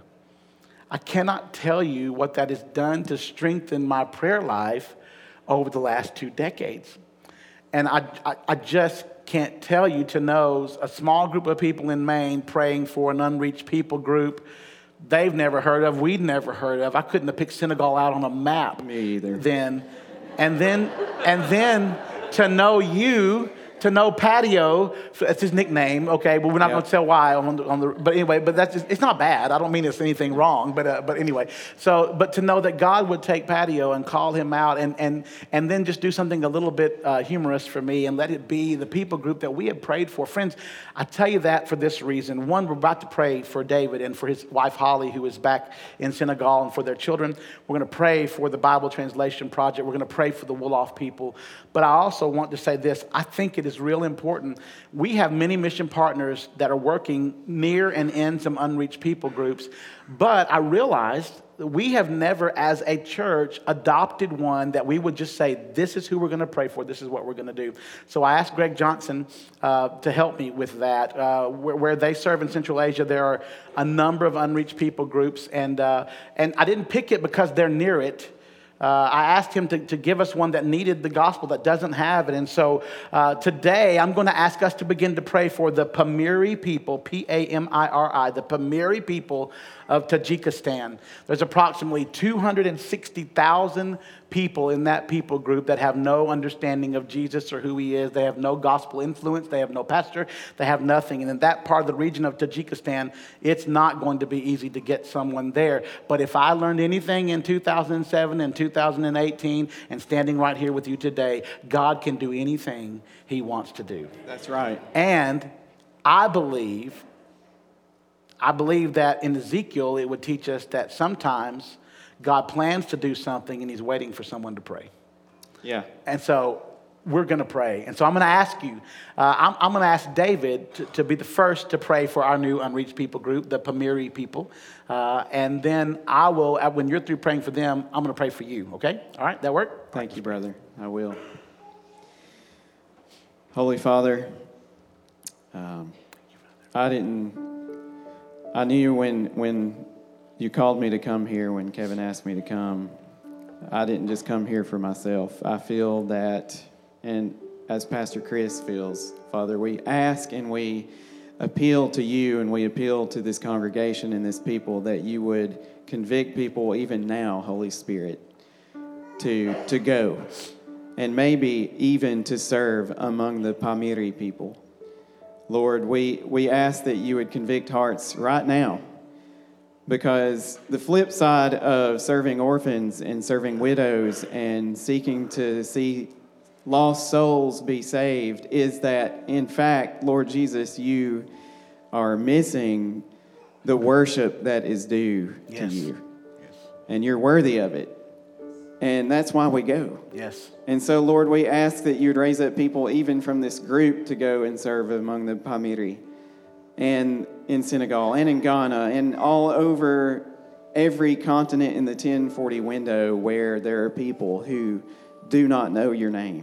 I cannot tell you what that has done to strengthen my prayer life over the last two decades. And I, I, I just can't tell you to know a small group of people in Maine praying for an unreached people group they've never heard of, we'd never heard of. I couldn't have picked Senegal out on a map. Me either. Then, and then, and then to know you, to know Patio, that's his nickname, okay, but we're not Yep. going to tell why on the, on the, but anyway, but that's just, it's not bad. I don't mean it's anything wrong, but uh, but anyway, so, but to know that God would take Patio and call him out and and and then just do something a little bit uh, humorous for me and let it be the people group that we have prayed for. Friends, I tell you that for this reason. One, we're about to pray for David and for his wife Holly, who is back in Senegal, and for their children. We're going to pray for the Bible Translation Project. We're going to pray for the Wolof people. But I also want to say this. I think it is real important. We have many mission partners that are working near and in some unreached people groups, but I realized that we have never, as a church, adopted one that we would just say, this is who we're going to pray for, this is what we're going to do. So I asked Greg Johnson uh, to help me with that. Uh, where, where they serve in Central Asia, there are a number of unreached people groups, and uh, and I didn't pick it because they're near it. Uh, I asked him to, to give us one that needed the gospel, that doesn't have it. And so uh, today I'm going to ask us to begin to pray for the Pamiri people, P A M I R I, the Pamiri people of Tajikistan. There's approximately two hundred sixty thousand people in that people group that have no understanding of Jesus or who he is. They have no gospel influence. They have no pastor. They have nothing. And in that part of the region of Tajikistan, it's not going to be easy to get someone there. But if I learned anything in two thousand seven and two thousand eighteen and standing right here with you today, God can do anything he wants to do. That's right. And I believe, I believe that in Ezekiel, it would teach us that sometimes God plans to do something and he's waiting for someone to pray. Yeah. And so we're going to pray. And so I'm going to ask you, uh, I'm, I'm going to ask David to, to be the first to pray for our new unreached people group, the Pamiri people. Uh, and then I will, when you're through praying for them, I'm going to pray for you. Okay? All right? That work? Thank you, brother. I will. Holy Father, um, I didn't, I knew when when you called me to come here, when Kevin asked me to come, I didn't just come here for myself. I feel that, and as Pastor Chris feels, Father, we ask and we appeal to you and we appeal to this congregation and this people that you would convict people even now, Holy Spirit, to, to go and maybe even to serve among the Pamiri people. Lord, we, we ask that you would convict hearts right now, because the flip side of serving orphans and serving widows and seeking to see lost souls be saved is that, in fact, Lord Jesus, you are missing the worship that is due Yes. to you. Yes. And you're worthy of it. And that's why we go. Yes. And so, Lord, we ask that you would raise up people even from this group to go and serve among the Pamiri and in Senegal and in Ghana and all over every continent in the ten forty window where there are people who do not know your name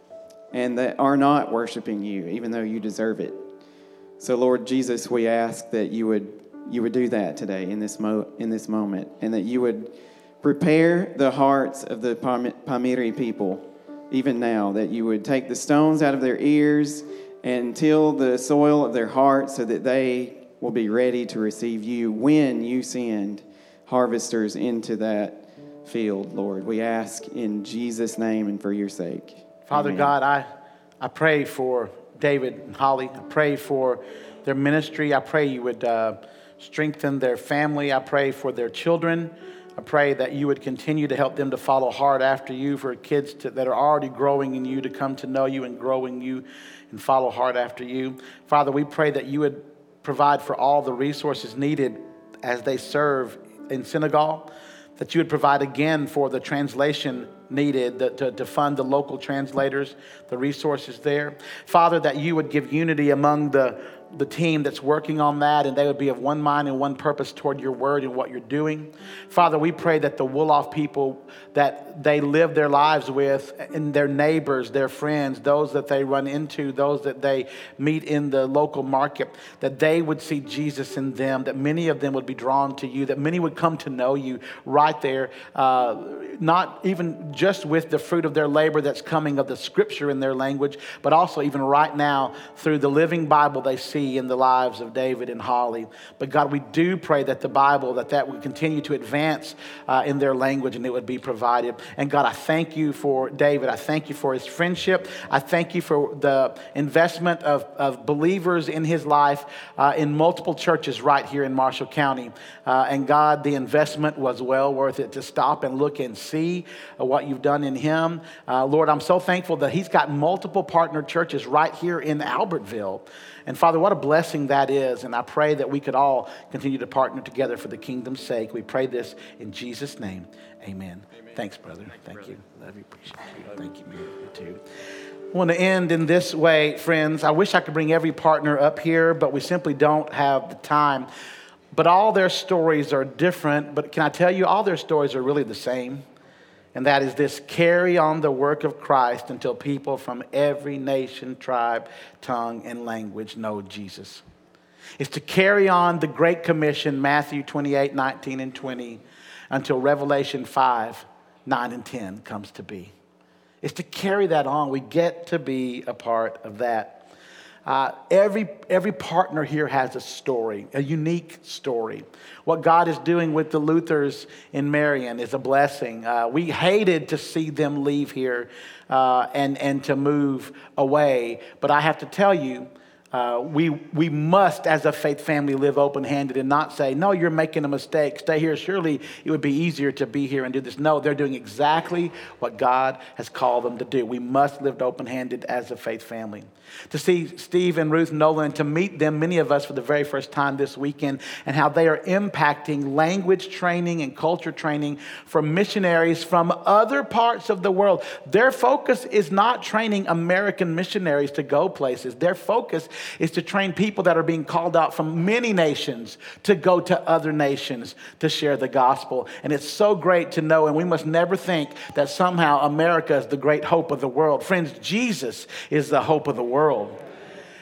and that are not worshiping you, even though you deserve it. So, Lord Jesus, we ask that you would you would do that today in this mo- in this moment, and that you would prepare the hearts of the Pam- Pamiri people, even now, that you would take the stones out of their ears and till the soil of their hearts so that they will be ready to receive you when you send harvesters into that field, Lord. We ask in Jesus' name and for your sake. Father Amen. God, I, I pray for David and Holly. I pray for their ministry. I pray you would uh, strengthen their family. I pray for their children. I pray that you would continue to help them to follow hard after you, for kids to, that are already growing in you to come to know you and grow in you and follow hard after you. Father, we pray that you would provide for all the resources needed as they serve in Senegal, that you would provide again for the translation needed the, to, to fund the local translators, the resources there. Father, that you would give unity among the the team that's working on that, and they would be of one mind and one purpose toward your word and what you're doing. Father, we pray that the Wolof people that they live their lives with, and their neighbors, their friends, those that they run into, those that they meet in the local market, that they would see Jesus in them, that many of them would be drawn to you, that many would come to know you right there, uh, not even just with the fruit of their labor that's coming of the scripture in their language, but also even right now through the living Bible they see in the lives of David and Holly. But God, we do pray that the Bible, that that would continue to advance uh, in their language and it would be provided. And God, I thank you for David. I thank you for his friendship. I thank you for the investment of, of believers in his life uh, in multiple churches right here in Marshall County. Uh, and God, the investment was well worth it to stop and look and see uh, what you've done in him. Uh, Lord, I'm so thankful that he's got multiple partner churches right here in Albertville. And Father, what a blessing that is. And I pray that we could all continue to partner together for the kingdom's sake. We pray this in Jesus' name. Amen. Amen. Thanks, brother. Thank, Thank you. Brother. Love you. Appreciate you. Thank you, man. You too. I want to end in this way, friends. I wish I could bring every partner up here, but we simply don't have the time. But all their stories are different. But can I tell you, all their stories are really the same. And that is this: carry on the work of Christ until people from every nation, tribe, tongue, and language know Jesus. It's to carry on the Great Commission, Matthew twenty-eight, nineteen, and twenty, until Revelation five, nine, and ten comes to be. It's to carry that on. We get to be a part of that. Uh, every every partner here has a story, a unique story. What God is doing with the Luthers in Marion is a blessing. Uh, we hated to see them leave here uh, and, and to move away. But I have to tell you, uh, we we must, as a faith family, live open-handed and not say, no, you're making a mistake. Stay here. Surely it would be easier to be here and do this. No, they're doing exactly what God has called them to do. We must live open-handed as a faith family. To see Steve and Ruth Nolan, to meet them, many of us for the very first time this weekend, and how they are impacting language training and culture training for missionaries from other parts of the world. Their focus is not training American missionaries to go places. Their focus is to train people that are being called out from many nations to go to other nations to share the gospel. And it's so great to know, and we must never think that somehow America is the great hope of the world. Friends, Jesus is the hope of the world.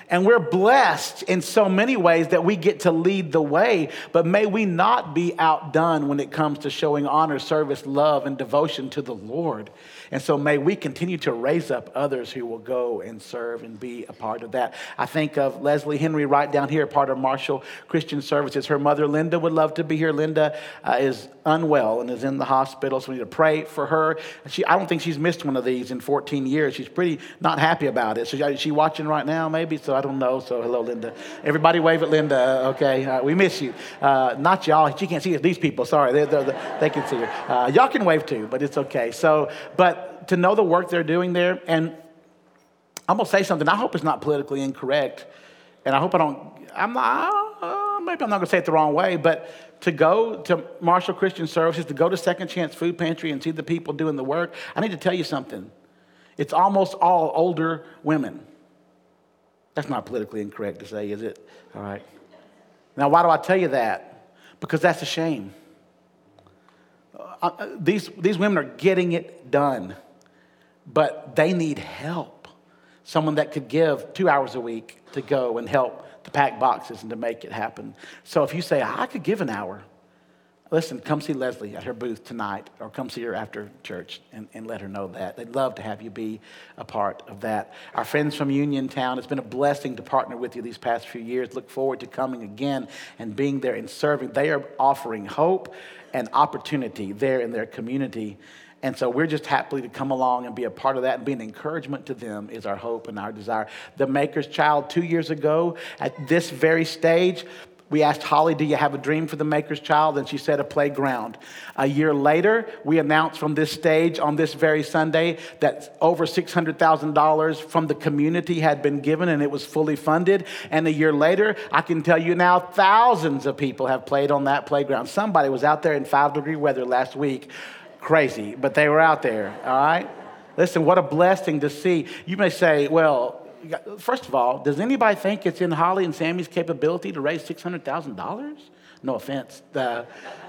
And we're blessed in so many ways that we get to lead the way, but may we not be outdone when it comes to showing honor, service, love, and devotion to the Lord. And so may we continue to raise up others who will go and serve and be a part of that. I think of Leslie Henry right down here, part of Marshall Christian Services. Her mother, Linda, would love to be here. Linda uh, is unwell and is in the hospital, so we need to pray for her. She, I don't think she's missed one of these in fourteen years. She's pretty not happy about it. So is she watching right now, maybe? So I don't know. So hello, Linda. Everybody wave at Linda. Okay, uh, we miss you. Uh, not y'all. She can't see us. These people, sorry. They, they, they can see her. Uh, y'all can wave too, but it's okay. So, but to know the work they're doing there, and I'm going to say something. I hope it's not politically incorrect, and I hope I don't, I'm not, uh, maybe I'm not going to say it the wrong way, but to go to Marshall Christian Services, to go to Second Chance Food Pantry and see the people doing the work, I need to tell you something. It's almost all older women. That's not politically incorrect to say, is it? All right. Now, why do I tell you that? Because that's a shame. Uh, these, these women are getting it done, but they need help. Someone that could give two hours a week to go and help to pack boxes and to make it happen. So if you say, I could give an hour, listen, come see Leslie at her booth tonight, or come see her after church and, and let her know that. They'd love to have you be a part of that. Our friends from Uniontown, it's been a blessing to partner with you these past few years. Look forward to coming again and being there and serving. They are offering hope and opportunity there in their community. And so we're just happy to come along and be a part of that, and be an encouragement to them is our hope and our desire. The Maker's Child, two years ago, at this very stage, we asked Holly, do you have a dream for the Maker's Child? And she said a playground. A year later, we announced from this stage on this very Sunday that over six hundred thousand dollars from the community had been given, and it was fully funded. And a year later, I can tell you now, thousands of people have played on that playground. Somebody was out there in five degree weather last week. Crazy, but they were out there, all right? Listen, what a blessing to see. You may say, well, first of all, does anybody think it's in Holly and Sammy's capability to raise six hundred thousand dollars? No offense. Uh,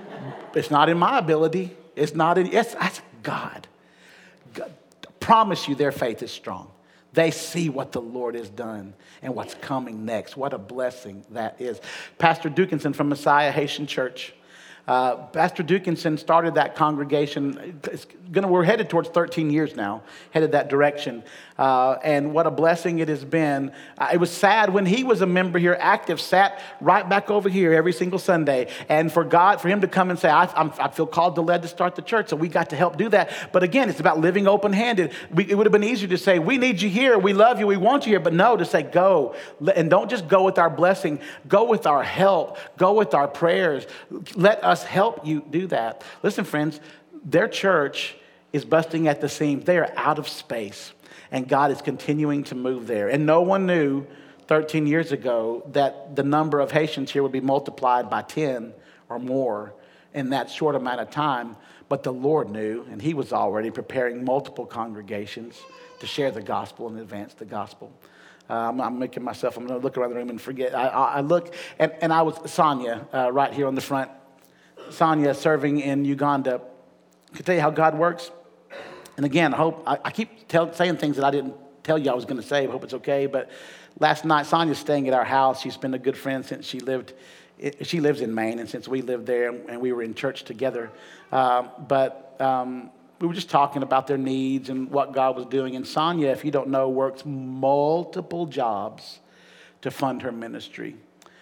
it's not in my ability. It's not in, it's, that's God. God. I promise you their faith is strong. They see what the Lord has done and what's coming next. What a blessing that is. Pastor Dukinson from Messiah Haitian Church. Uh, Pastor Dukinson started that congregation. It's gonna, we're headed towards thirteen years now, headed that direction. Uh, and what a blessing it has been. Uh, it was sad when he was a member here, active, sat right back over here every single Sunday. And for God, for him to come and say, I, I'm, I feel called to lead to start the church. So we got to help do that. But again, it's about living open-handed. We, it would have been easier to say, we need you here. We love you. We want you here. But no, to say, go. And don't just go with our blessing. Go with our help. Go with our prayers. Let us help you do that. Listen, friends, their church is busting at the seams. They are out of space, and God is continuing to move there. And no one knew thirteen years ago that the number of Haitians here would be multiplied by ten or more in that short amount of time. But the Lord knew, and he was already preparing multiple congregations to share the gospel and advance the gospel. Uh, I'm, I'm making myself, I'm going to look around the room and forget. I, I, I look, and, and I was, Sonia, uh, right here on the front. Sonia serving in Uganda. I can tell you how God works. And again, I hope, I, I keep tell, saying things that I didn't tell you I was going to say. I hope it's okay. But last night, Sonia's staying at our house. She's been a good friend since she lived, she lives in Maine, and since we lived there and we were in church together. Um, but um, we were just talking about their needs and what God was doing. And Sonia, if you don't know, works multiple jobs to fund her ministry.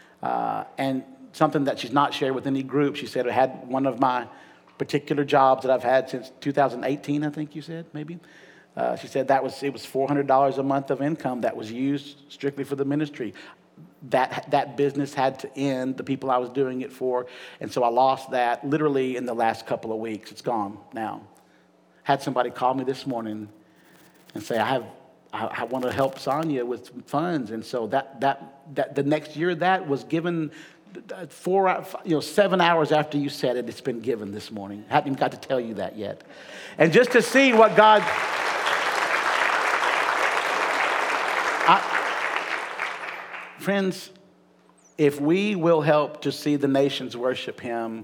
Uh, and something that she's not shared with any group. She said, I had one of my particular jobs that I've had since two thousand eighteen, I think you said, maybe. Uh, she said that was it was four hundred dollars a month of income that was used strictly for the ministry. That that business had to end, the people I was doing it for, and so I lost that literally in the last couple of weeks. It's gone now. Had somebody call me this morning and say, I have I, I want to help Sonia with funds, and so that that that the next year that was given. Four, you know, seven hours after you said it, it's been given this morning. I haven't even got to tell you that yet. And just to see what God, I, friends, if we will help to see the nations worship him,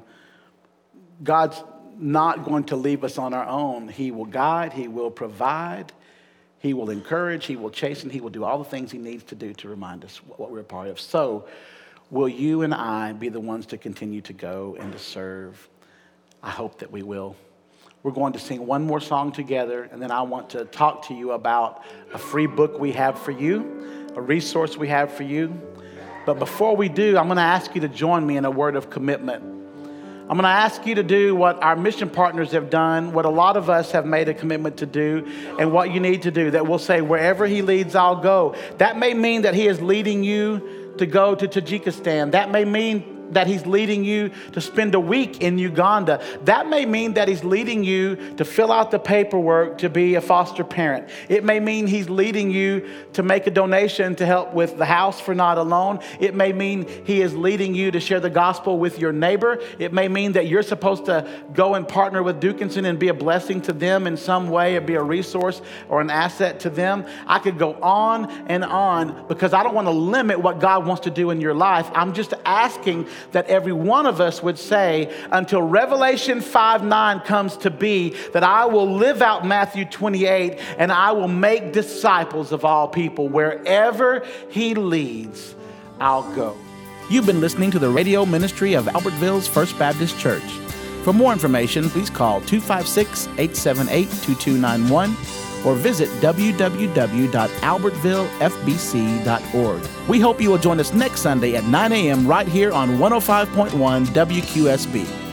God's not going to leave us on our own. He will guide, he will provide, He will encourage, he will chasten, he will do all the things he needs to do to remind us what we're a part of. So will you and I be the ones to continue to go and to serve? I hope that we will. We're going to sing one more song together, and then I want to talk to you about a free book we have for you, a resource we have for you. But before we do, I'm going to ask you to join me in a word of commitment. I'm going to ask you to do what our mission partners have done, what a lot of us have made a commitment to do, and what you need to do. That we'll say, wherever he leads, I'll go. That may mean that he is leading you to go to Tajikistan. That may mean that he's leading you to spend a week in Uganda. That may mean that he's leading you to fill out the paperwork to be a foster parent. It may mean he's leading you to make a donation to help with the House for Not Alone. It may mean he is leading you to share the gospel with your neighbor. It may mean that you're supposed to go and partner with Dukinson and be a blessing to them in some way, or be a resource or an asset to them. I could go on and on because I don't want to limit what God wants to do in your life. I'm just asking that every one of us would say, until Revelation five nine comes to be, that I will live out Matthew twenty-eight and I will make disciples of all people. Wherever he leads, I'll go. You've been listening to the radio ministry of Albertville's First Baptist Church. For more information, please call two five six, eight seven eight, two two nine one or visit w w w dot albertville f b c dot org. We hope you will join us next Sunday at nine a.m. right here on one oh five point one W Q S B.